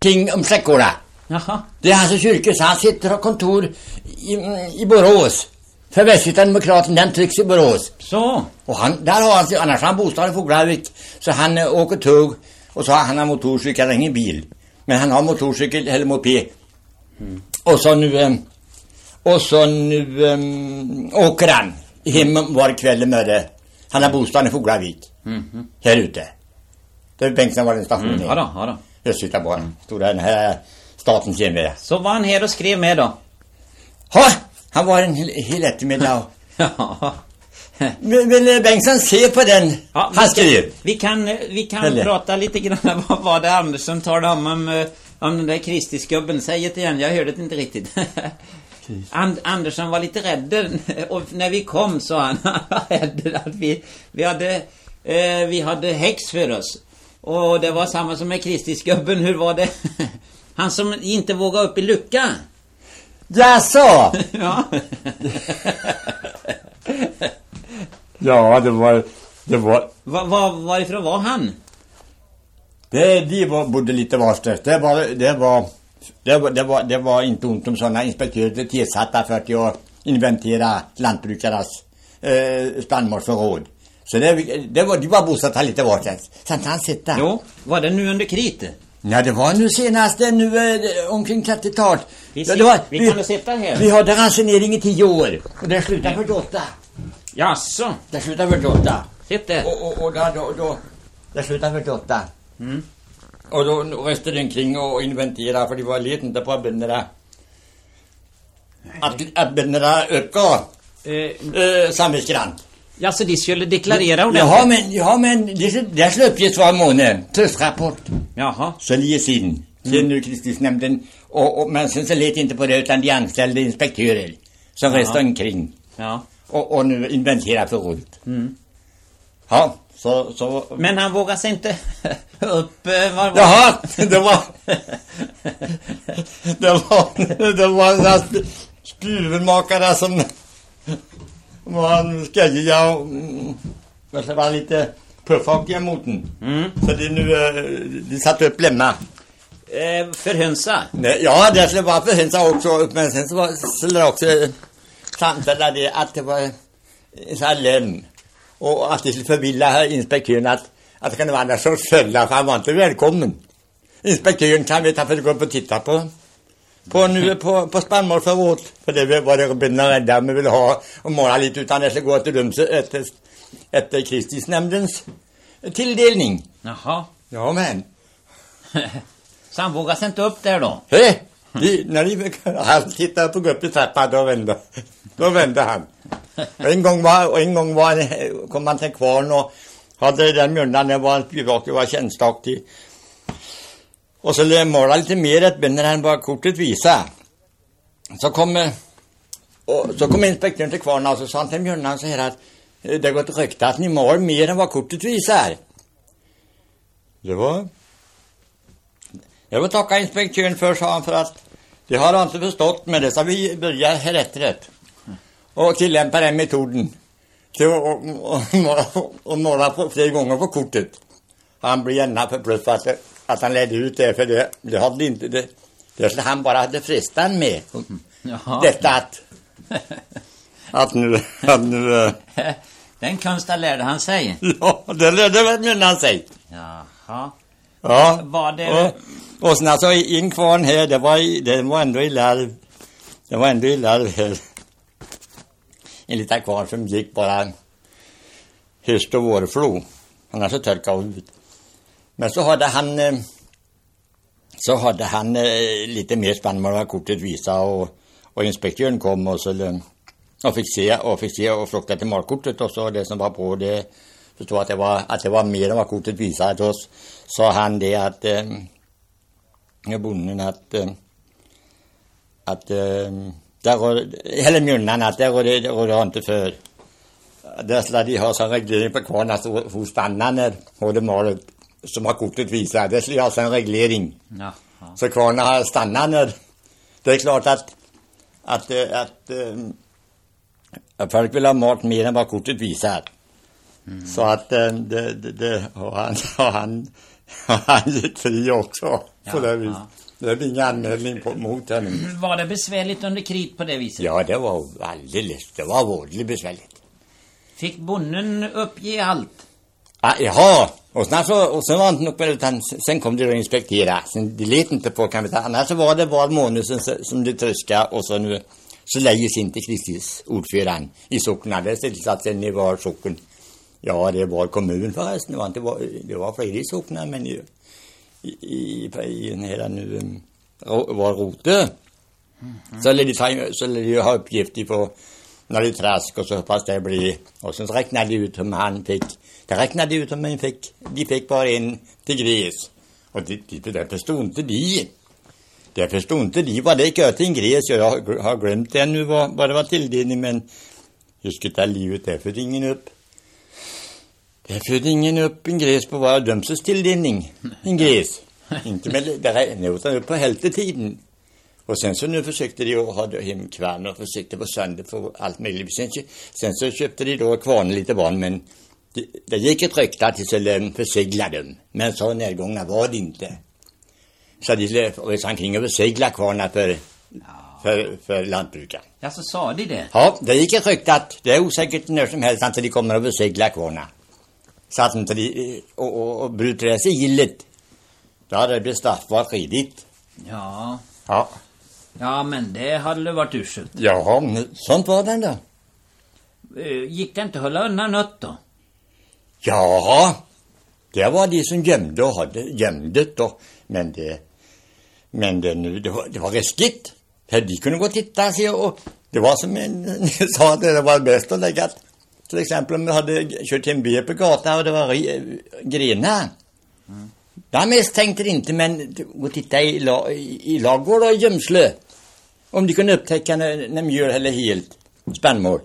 ting om Släckgårda. Jaha. Det är hans kyrka, så han sitter och kontor i Borås. För Västgötademokraten, den trycks i Borås. Så. Och där har han, annars har han bostad i Foglavik. Så han åker tåg och så har han motorcykel, ingen bil. Men han har motorcykel eller moped. Och så nu åker han hem var kväll med det. Han har bostad i Foglavik. Här ute. Där Bengtsson var en station. Ja då. Jag sitter på den. Stod den här statens järnväg. Så var han här och skrev med då? Ja, han var en hel eftermiddag. Ja. Vill Bengtsson se på den? Ja, han skrev. Vi kan prata lite grann vad det Andersson talade om den där Kristisgubben. Säg det igen, jag hörde det inte riktigt. Andersson var lite rädd och när vi kom så han var rädd att vi hade häx för oss. Och det var samma som med Kristisgubben. Hur var det? Han som inte vågade upp i lucka. Jaså? Ja. Ja, det var Varifrån var han? De bodde lite varstans. Det var inte ont om sådana inspektörer tillsatta för att inventera lantbrukarnas spannmålsförråd. Så de var bosatta lite varstans. Sen han sitta. Jo, var det nu under krit? Ja, det var nu senast omkring 30-talet. Vi kan sitta här. Vi hade ransonering i 10 år. Och det slutade 48. Jaså? Det slutade 48. Sitt där. Och då det slutade 48. Och då reste den kring och inventera, för det var lite inte på bönderna. Att bönderna uppgav samhällsgrant. Ja, så de skulle deklarera ordentligt. Ja, men det skulle uppges var månad. Tröstrapport. Jaha. Så liges in. Sen nu Kristusnämnden. Men sen så lät inte på det utan de anställde inspektörer. Som reste omkring. Ja. Och nu inventera förrådet. Ja, så... Men han vågade sig inte upp... Jaha, det var en spjuvelmakare som var en skäggiga och det var lite puffaktiga mot den. Så det nu de satte upp lämna. För hönsa? Ja, det skulle vara för hönsa också. Men sen så skulle det också samtala det att det var en sån här lögn. Och att det skulle förvilla inspektören att det kan vara andra sorts följa, för han var inte välkommen. Inspektören kan veta för att gå upp och titta på spannmålsförråd. För det var det bönderna rädda med ville ha och måla lite, utan det skulle gå till rum efter Kristusnämndens tilldelning. Jaha. Ja, men. Så han vågade sig inte upp där då? När han tittade på upp i trappan, då vände han. En gång kom han till kvarn och hade den mjölnan, det var en spjuvak, var tjänstaktig. Och så måla lite mer ett ben när han bara kortet visa. Så kom inspektören till kvarn och så sa han till mjölnan så här att det har gått rykte att ni målar mer än vad kortet visar. Jag vill tacka inspektören för, sa han, för att det har han inte förstått, men det ska vi börja här rätt. Och tillämpa den metoden till att måla flera gånger på kortet. Han blev gärna förbluffad att han ledde ut det, för det hade inte det skulle han bara hade fristan med. Jaha. Detta att nu den konsten lärde han sig. Ja, det lärde han sig. Jaha. Ja. Var det... Och sen alltså in kvarn här, det var ändå i larv. Det var ändå i larv här. En liten kvarn som gick bara höst och vårflo. Han hade så torkat ut. Men så hade han lite mer spannmål vad kortet visade och inspektören kom och fick se och frågade till malkortet, och så det som var på det förstod att det var mer än vad kortet visade oss. Sa han det att bonden att eller mjölnan att det rådde inte för. Där skulle de ha sån reglering på kvarn att hos stannar när håller malet som har kortet visar. Det skulle ha sån reglering. Ja. Så kvarna har stannat när. Det är klart att folk vill ha mat mer än vad kortet visar. Så att det har han gick fri också. på det viset. Det är ingen anmälning mot henne. Var det besvärligt under krig på det viset? Ja, det var vårdligt besvärligt. Fick bonden uppge allt? Jaha, och sen var det nog, utan sen kom det att inspektera. Sen det lät inte på, kan vi ta. Annars så var det var månad som det tröska, och så läggs inte Kristis ordförande i socknen. Det satt sen i var socken. Ja, det var kommun förresten. Det var flera i socknen, men i hela nu var rote. Så lade de ha uppgifter på när det trask, och så pass det blir. Och sen räknade de ut om han fick. Det räknade ut om de fick bara en till gräs. Och det förstod inte de. Det förstod inte de vad det gör till en gräs. Jag har glömt det nu vad det var tilldelning, men hur skulle ta livet där för ingen upp. Det födde ingen upp en gräs på våra dömses tilldelning. En gräs. Inte med det, utan upp på hälftetiden. Och sen så nu försökte de att ha hem kvarn och försökte på sönder för allt möjligt. Sen så köpte de då kvarn lite barn, men det gick ett rykte att de skulle försegla dem. Men så närgångna var det inte. Så de reste omkring och försegla kvarna för lantbrukaren. Ja, så sa de det? Ja, det gick ett rykte att det är osäkert när som helst att de kommer att försegla kvarna. Så att inte de och bryter det sig gillet. Då hade det blivit straffbart redigt. Ja. Ja. Ja, men det hade varit uselt. Ja, sånt var det då. Gick det inte att hålla undan nött då? Ja, det var de som gömde och hade gömdet då. Men det var riskigt. De kunde gå och titta sig, och det var som en sa att det var bäst att lägga. Till exempel om vi hade kört en bil på gatan och det var grenar. Där misstänkte det inte, men gå och titta i lagård och gömslö. Om de kunde upptäcka när mjöl eller helt spannmål.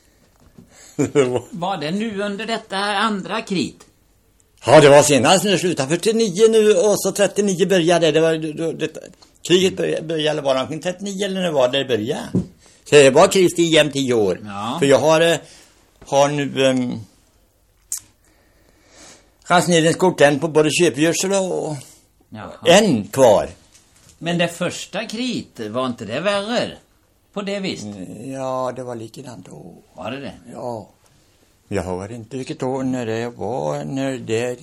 Var det nu under detta andra krig? Ja, det var senast när det slutade 49 nu, och så 39 började. Kriget började vara omkring 39 eller när var det började. Så det var krig i jämnt 10 år. Ja. För jag har nu ransoneringskorten på både köpgörsel och en kvar. Men det första kriget, var inte det värre? På det visst? Ja, det var likadant då. Var det? Ja. Jag har inte vilket år när det var, när det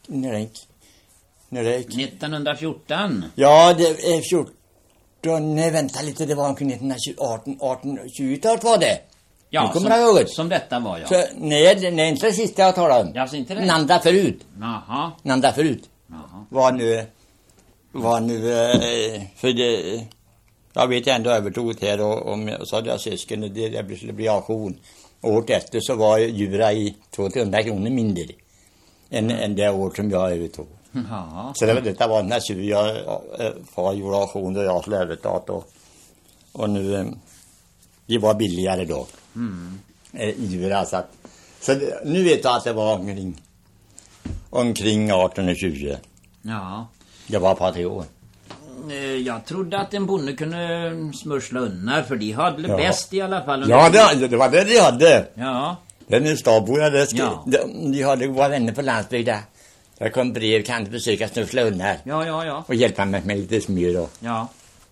1914? Ja, det är 14. Nej, vänta lite, det var omkring 1918-20-talet var det. Ja, som detta var, ja. Så, nej, det är inte det sista jag talar om. Ja, så inte det? Nanda förut. Jaha. Nanda förut. Jaha. Var nu för det, jag vet ändå övertog här, och så hade jag syskon, och det skulle bli auktion. Året efter så var djura i 200 kronor mindre än det år som jag övertog. Jaha. Så detta var när jag far gjorde auktion och jag skulle överta, och nu det var billigare då. Djura, så nu vet jag att det var omkring 18 och 20. Ja. Det var ett par 3 år. Jag trodde att en bonde kunde smursla undan, för de hade det bäst i alla fall. Ja, det var det de hade. Ja. Den är stabborna, de hade våra vänner på landsbygden. Jag kom brev, kan du försöka snuffla undan. Ja. Och hjälpa mig med lite smör då. Ja.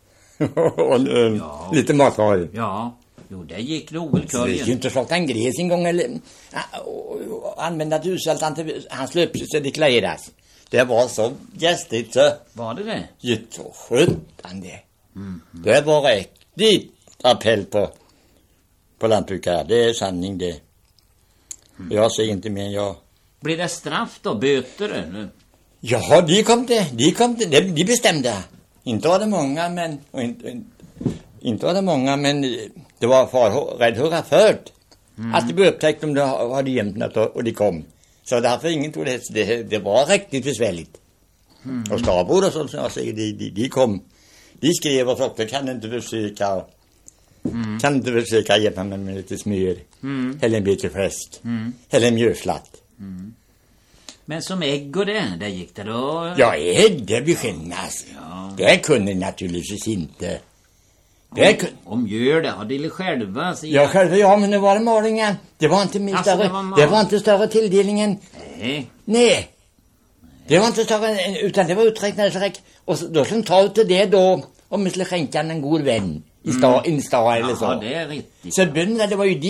Och lite matvaror. Ja. Jo, det gick rovelkurgen. Det gick ju inte att slåta en gräs en gång eller använda hushållt till hans löpsys så det klareras. Det var så gästigt så. Var det? Jätteskötande. Det var riktigt appell på lantbrukare. Det är sanning det. Jag säger inte mer än jag. Blir det straff då? Böter eller? Ja, de bestämde. Inte var det många, men inte var det många, men det var rädd hurra förut. Att det blev upptäckt om det hade gömt något och de kom. Så därför ingen tog det var riktigt besvärligt. Och Stabor och sånt som jag säger, de kom. De skrev och frågade, kan inte försöka hjälpa mig med lite smör. Eller en bit fläsk. Eller en mjöslatt. Men som ägg och det gick det då? Ja, ägg, det beskinnas. Ja. Det kunde naturligtvis inte. Om gör det, har de själva? Ja, själva, ja, men det var det malingen. Det var inte min större tilldelningen. Nej. Det var inte så, utan det var uträknat. Och då skulle de ta ut det då, om vi skulle skänka en god vän i stad eller så. Ja, det är riktigt. Så bönderna, det var ju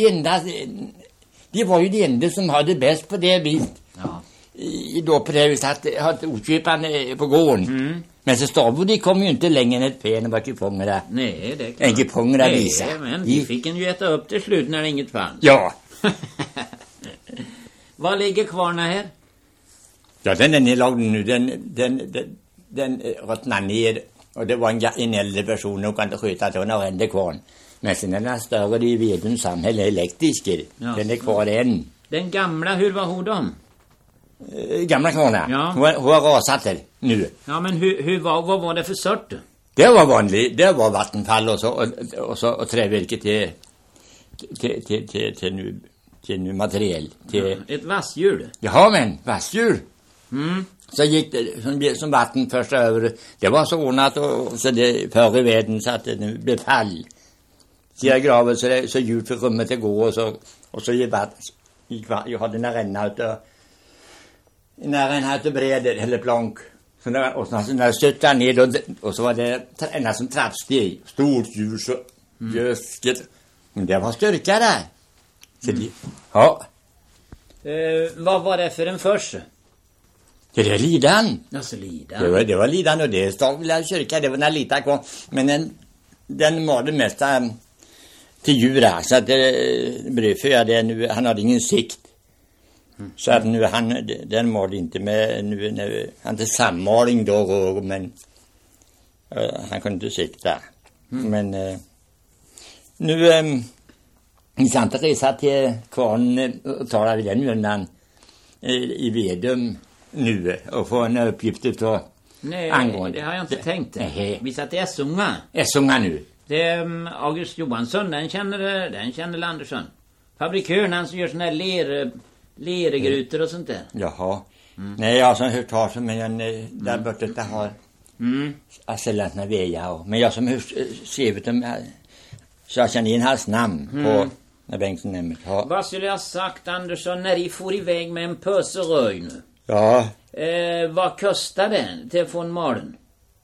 de enda som hade bäst på det viset. Ja. Då på det viset att ha otköparen på gården. Men så Stabo, de kom ju inte längre än ett pen och var kuponger där. Nej, det kan en kuponger där visa. Nej, men de fick en ju äta upp till slut när inget fanns. Ja. Vad ligger kvarna här? Ja, den är nedlagd nu. Den ruttnar ner. Och det var en äldre person som kan inte sköta att hon har ändå kvar. Men sen är den större i Vedums samhälle, elektrisker. Ja. Den är kvar än. Den gamla, hur var hon då? Gamla kvarna? Ja. Hon har rasat här nu. Ja, men vad var det för sort? Det var vanligt. Det var vattenfall och trävirke till nu materiell. Till... Ett vasshjul? Ja, men vasshjul. Så gick det som vatten först över. Det var så ordnat och så det förr i världen så att det nu blev fall. Så jag gravade så djupt för rummet att gå och så gick vatten. Jag hade en arena ute breder eller plank. Så när jag stöttade ner och så var det en som trappsteg. Stort ljus och gösket. Men det var styrka där. Så ja. Vad var det för en först? Det är Lidan. Alltså Lidan. Det var Lidan och det stod vid kyrka. Det var när lita kvar. Men den var det mesta till djur. Så att brödför det nu. Han hade ingen sikt. Så att nu den mådde inte med nu han hade sammaling då men han kunde inte sikta. Men nu i Santa Teresa till kvarn och talar vi den undan i Vedum nu och få en uppgift utav angående. Det har jag inte tänkt. Vi satt i Essunga. Essunga nu. Det är August Johansson, den känner Andersson. Fabrikören, han som gör såna här lergrutor och sånt där. Jaha. Nej, jag som hört talas om men där borta det har sällat när veja men jag som skrivit dem så jag känner in hans namn på när Bengtsson nämnt. Ja. Vad skulle jag sagt Andersson när de får iväg med en pöse röj nu? Ja. Vad kostar det till att få en malen?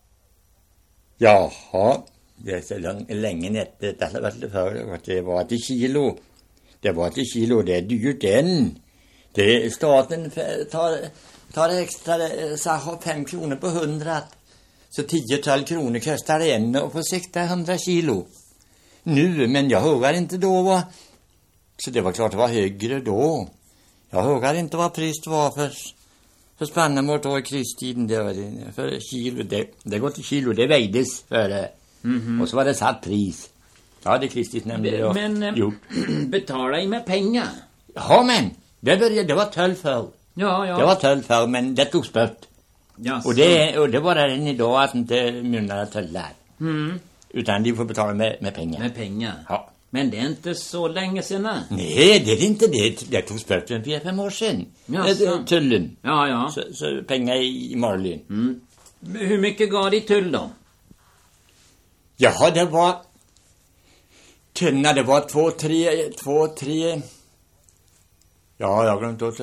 Jaha. Det är så länge nättet det var till kilo. Det var till kilo, det är dyrt än. Det staten tar extra så har 5 kronor på 100. Så 10-12 kronor kostar det en och på 600 kilo. Nu, men jag hörde inte då vad. Så det var klart det var högre då. Jag hörde inte vad priset var för spannmål då i kristiden. Det var det, för kilo, det går till kilo, det vägdes före. Och så var det satt pris. Ja, det kristigt nämnde jag. Men betala i med pengar. Ja, men det var 12 för. Ja. Det var 12 för, men det togs bort. Ja, och det var det än idag att inte myndarna tullar. Utan de får betala med pengar. Med pengar? Ja. Men det är inte så länge sedan. Nej, det är inte det. Det togs bort för 4-5 år sedan. Tullen. Ja. Så pengar i Marlin. Hur mycket gav de tull då? Ja, det var tunna, det var 2-3 ja, jag glömde också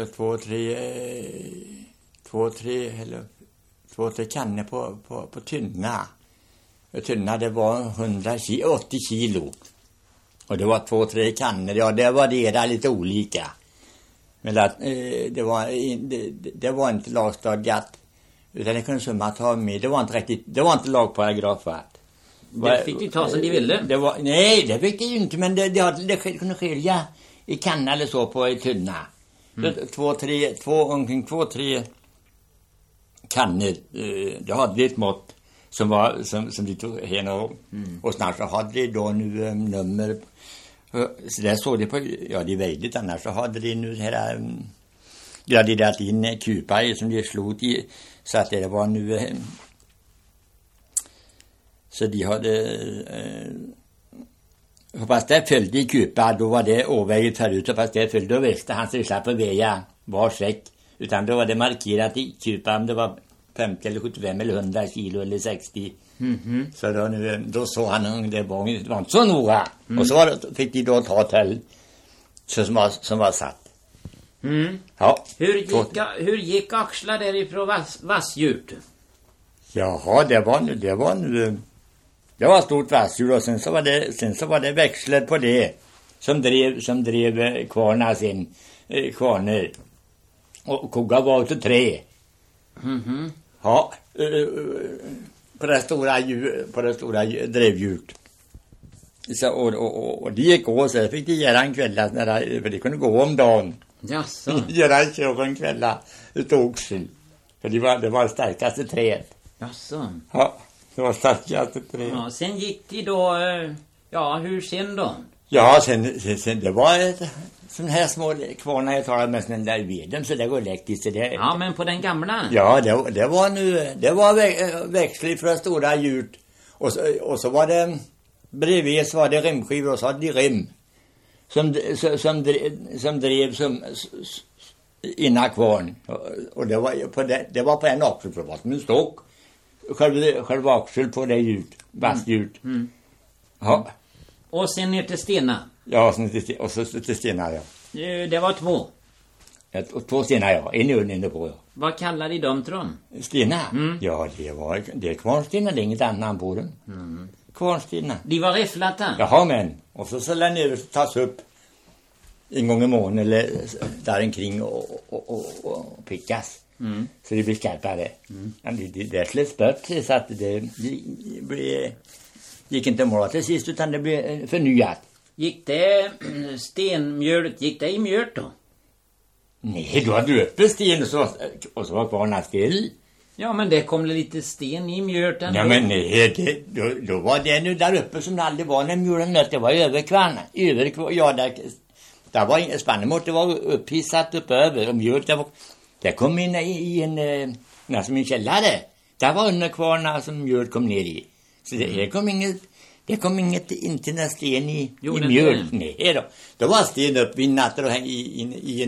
2-3 kannor på tunna. Och tunna det var 80 kilo. Och det var 2-3 kannor. Ja, det var det där lite olika. Men att, det var inte lagstadgat. Utan det kunde summa ta med. Det var inte lagparagrafat. Det fick de ta som de ville. Nej, det fick de ju inte. Men det kunde skilja i kanna eller så på i tunna. Omkring 2-3 kannor. Det hade ett mått som de tog henne och snart så hade de då nu nummer. Så där såg det på, ja det vägde annars så hade de nu här de hade delat in kupar som de slog i så att det var nu så de hade fast det följde i kupa då var det överväget förut och fast det följde då visste han sig slapp att väga var säck utan då var det markerat i kupa om det var 50 eller 75 eller 100 kilo eller 60 så då såg han det var inte så noga och så fick de då ta till som var satt Ja. Hur gick Axla där ifrån Vassdjurt? Jaha, det var stort vassdjur och sen så var det växlar på det som drev kvarna sin kvarner. Och koga var utav trä. Ja, på det stora drevhjulet. Så och det gick åt så fick de göra en kväll för det kunde gå om dagen. Jaså. Göra en kväll utav oxen. För det var det starkaste träet. Jaså. Ja, det var starkaste träet. Ja, sen gick de då, hur sen då? Ja, sen det var sån här små kvarnar jag talade med den där veden så det går läcktigt så det. Ja, men på den gamla. Ja, det var växel från stora hjul och så var det bredvid så var det remskivor och så hade de rem som drev som innan kvarn och det var på en axel för vad som en stock själva axel på det hjul vasthjul. Ja. Och sen ner till Stena. Ja, och så till Stena, ja. Det var 2. Två stenar, ja. En inne på, ja. Vad kallar de dem, Trond? Stena? Ja, det är kvarnstenar, det är inget annat på dem. Kvarnstenar. De var räfflata? Jaha, men. Och så lär ner tas upp en gång i månaden eller där omkring och pickas. Så det blir skarpare. Det släpps bort så att det gick inte måla till sist utan det blev förnyat. Gick det stenmjölet, gick det i mjöl då? Nej, då hade du uppe sten och så var kvarna still. Ja, men det kom lite sten i mjölet ändå. Ja, men nej, då var det nu där uppe som det aldrig var när mjölen nöt. Det var överkvarn. Ja, där var ingen spannmål, det var upphissat upp över. Och mjölet, det kom in i en källare. Där var underkvarna som mjöl kom ner i. Så det kom inget inte när sten i mjöl. Nej då. Det var sten uppvinnat och i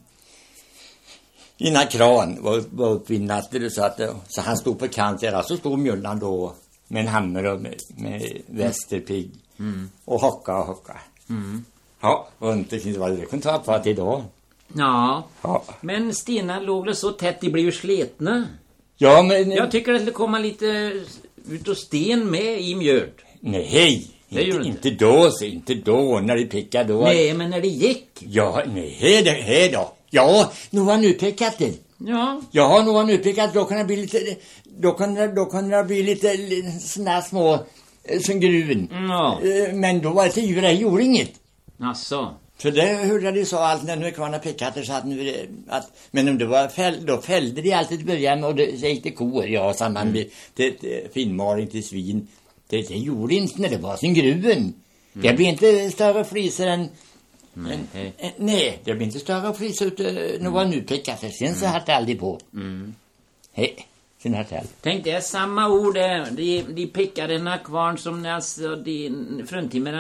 en kran var uppvinnat så han stod på kant där så stod mjöllan då med en hammare och med västerpigg och hocka. Ja, och inte finns vad det kunde ta på att idag. Ja. Men stenar låg så tätt, de blev ju sletna. Ja, men jag tycker det skulle komma lite ut och sten med i mjöl. Nej, inte då när det pickade då. Nej, men när det gick. Ja, nej, det då. Ja, nu var nu pickat det. Ja. Ja, nu var nu pickat, då kan det bli lite det bli lite såna små som gruven. Ja. Men då var det djur, det gjorde inget. Asså. Så det hörde de sa allt när nu kvarna pickat så att men om det var då fällde de alltid början och det gick till kor, ja, samman med till finmaling till svin. Det gjorde inte när det var sin gruven. Det blir inte större fliser än nej, det blir inte större fliser ut nu var nu pickat sen så hade det aldrig på. Hej. Tänk det är samma ord de pickade en kvarn som alltså de fruntimmerna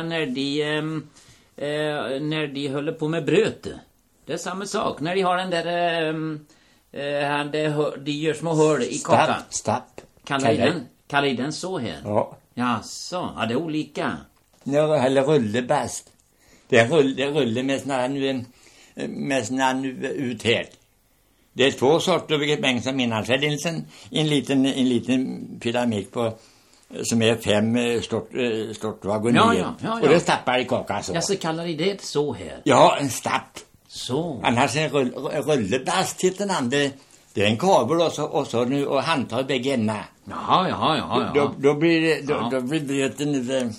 när de håller på med bröt. Det är samma sak när de har den där de gör små hål i kakan. Stapp. Kallar den så här? Ja. Jaså, det är olika. Ja, eller rullebast. Det är rulle med såna ut helt. Det är 2 sorter vilket mängd som innan. Så det är en liten pyramid på som är 5 stort vagonier. Ja. Och det stappar i kakan så. Ja, så kallar de det så här. Ja, en stapp. Så. Annars en rullebast till den andra. Det är en kabel och så nu och handtag bägge ändarna. Ja. Då blir bröten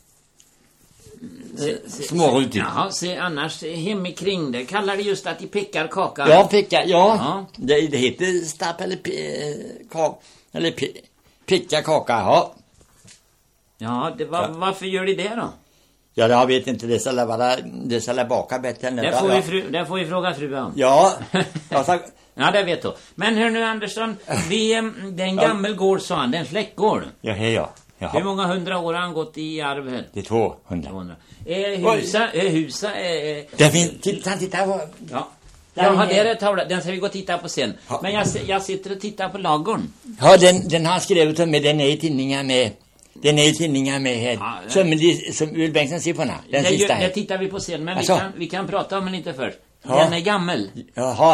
smårutigt. Ja, se annars hemikring det kallar det just att de pickar kakan. Ja, pickar, ja. Det heter stapp eller picka kaka, ja. Ja, varför gör de det då? Ja, jag vet inte, det ska baka bättre än det får vi fråga frugan. Ja. Ja, det vet du. Men hör nu Andersson, det är en gammal gård, sa han, det är en släktgård. Ja. Hur många 100 år har han gått i arv här? Det är 200. Husa det finns, titta på. Ja. Ja, det är tavla. Den ska vi gå och titta på sen. Ja. Men jag sitter och tittar på lagorn. Ja, den har skrivit om med, den är i tidningar med. Den är i tidningar med här. Ja, som Ulf Bengtsson ser på den sista här. Det tittar vi på sen, men vi kan prata om den lite först. Den är gammal. Jaha.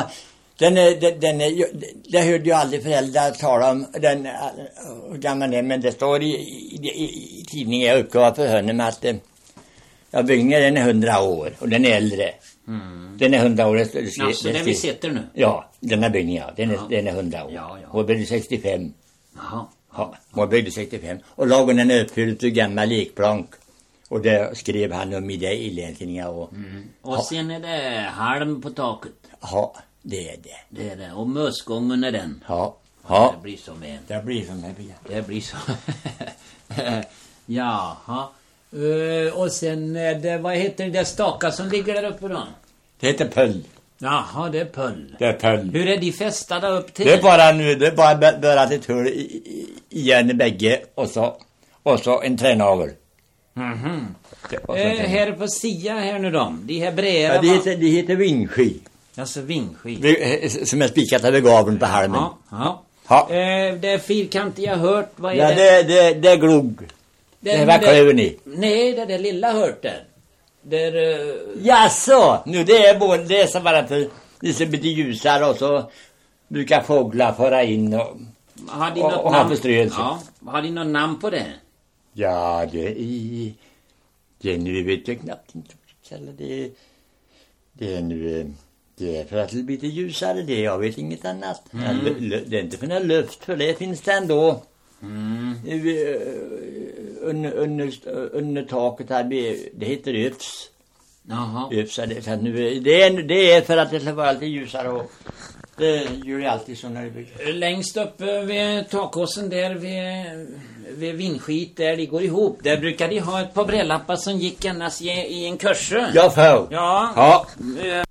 Det hörde ju aldrig föräldrar tala om den gamla den, men det står i tidningen jag uppgav för honom att byggningen den är 100 år och den är äldre. Den är 100 år. Så den vi sitter nu? Ja, den här byggningen, den är 100 år. Ja. Och byggde 65. Jaha. Ja, och byggde 65. Och lagen den är uppfylld ur gamla lekplank. Och det skrev han om i det i länstidningar. Och sen är det halm på taket. Ja, det är det. Det är det. Och mösgången är den. Ja. Det blir som en. Det blir som en. Det blir så. Jaha. Och sen är det, vad heter det där staka som ligger där uppe då? Det heter pöll. Jaha, det är pöll. Det är pöll. Hur är de fästade upp till? Det är bara nu, det är bara ett hull igen i bägge och så en tränavel. Här på Sia här nu då. De här brära. Ja, det heter vingsky. Alltså vingsky. Som är spikat över gaveln på halmen. Ja. Det är fyrkantiga hört, vad är det? Ja, det är glog. Det var klöven i. Nej, det är det lilla hört där. Jaså, nu det är både det som bara till det som blir ljusare och så brukar fåglar föra in och ha förströelse. Ja, har de något namn på det? Ja, det nu vet jag knappt inte det är nu det är för att det blir lite ljusare det, jag vet inget annat. Det är inte för någon luft, för det finns det ändå. Under taket här, det heter Öfs. Jaha. Öfs, det är för att det ska vara lite ljusare och det gör det alltid så när det bygger. Längst uppe vid takåsen där vid vindskit där de går ihop. Där brukar de ha ett par brällappar som gick endast i en kurse. Ja, för. Ja.